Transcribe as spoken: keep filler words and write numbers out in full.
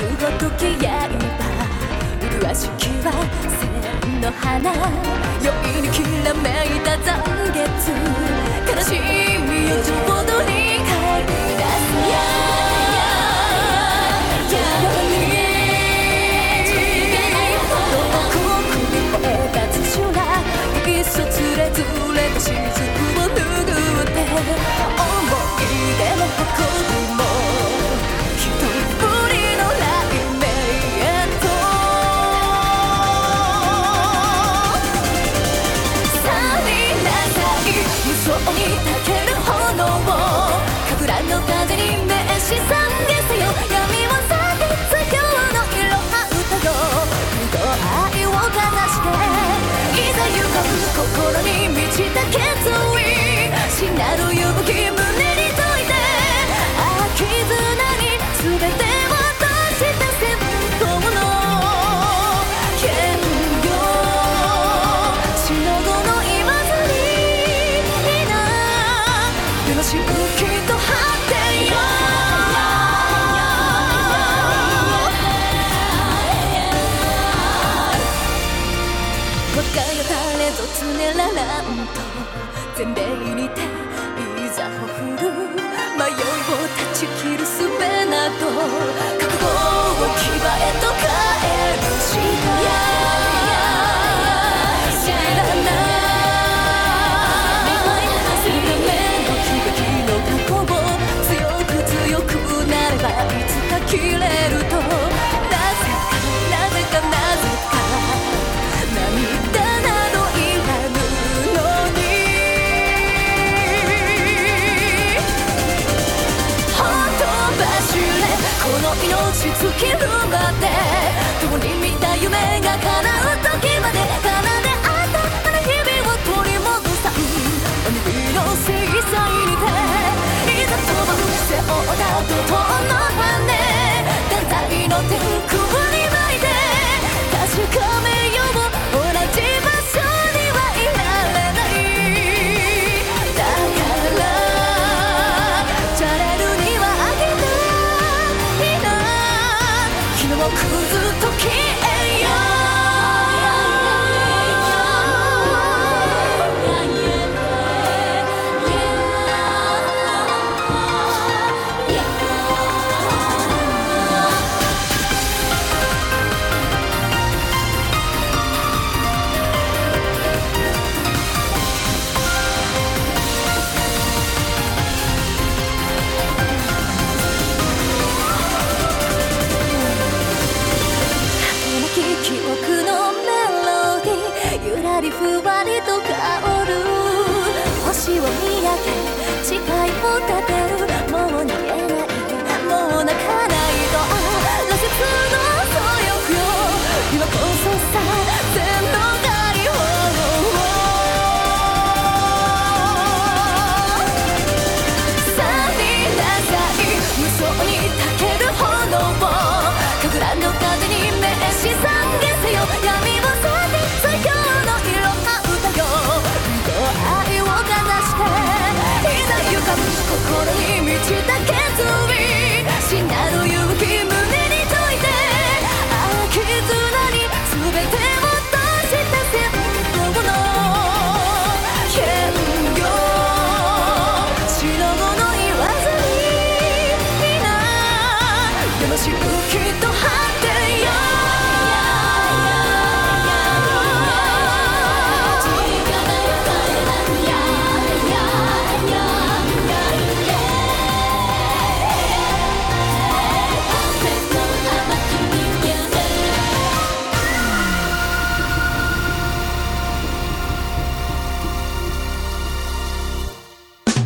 ごとき刃麗しきは千の花酔いにきらめいた残月悲しみを浄土に帰り出すやそつれずれた雫を拭って思い出の誇りも一人ぶりの雷鳴へと去りなさい無双にたける炎を神楽の風に召し懺悔せよ闇を裂き今日の色は歌よ二度愛をかざしていざ行こう心に満ちた決意死なる勇気胸に解いてああ絆に全てを閉じた戦闘の剣よ死の後の言わずにいいなよろしくきっと果てよ我がよ誰ぞつねららんと全米にていざほふる迷いを断ち切る術など覚悟を牙へと変えるしや知らないすべての悲劇の過去を強く強くなればいつか切れるとなぜかなぜかなぜか涙などいらぬのにほとばしれこの命尽きるまで共に見た夢が叶う時まで奏であったあの日々を取り戻さんおにぎりの制裁にていざ飛ば背負った怒涛の羽団体の天空に巻いて確かめよう同じ場所にはいられないだからじゃれるにはあげたいな昨日くずと消えよう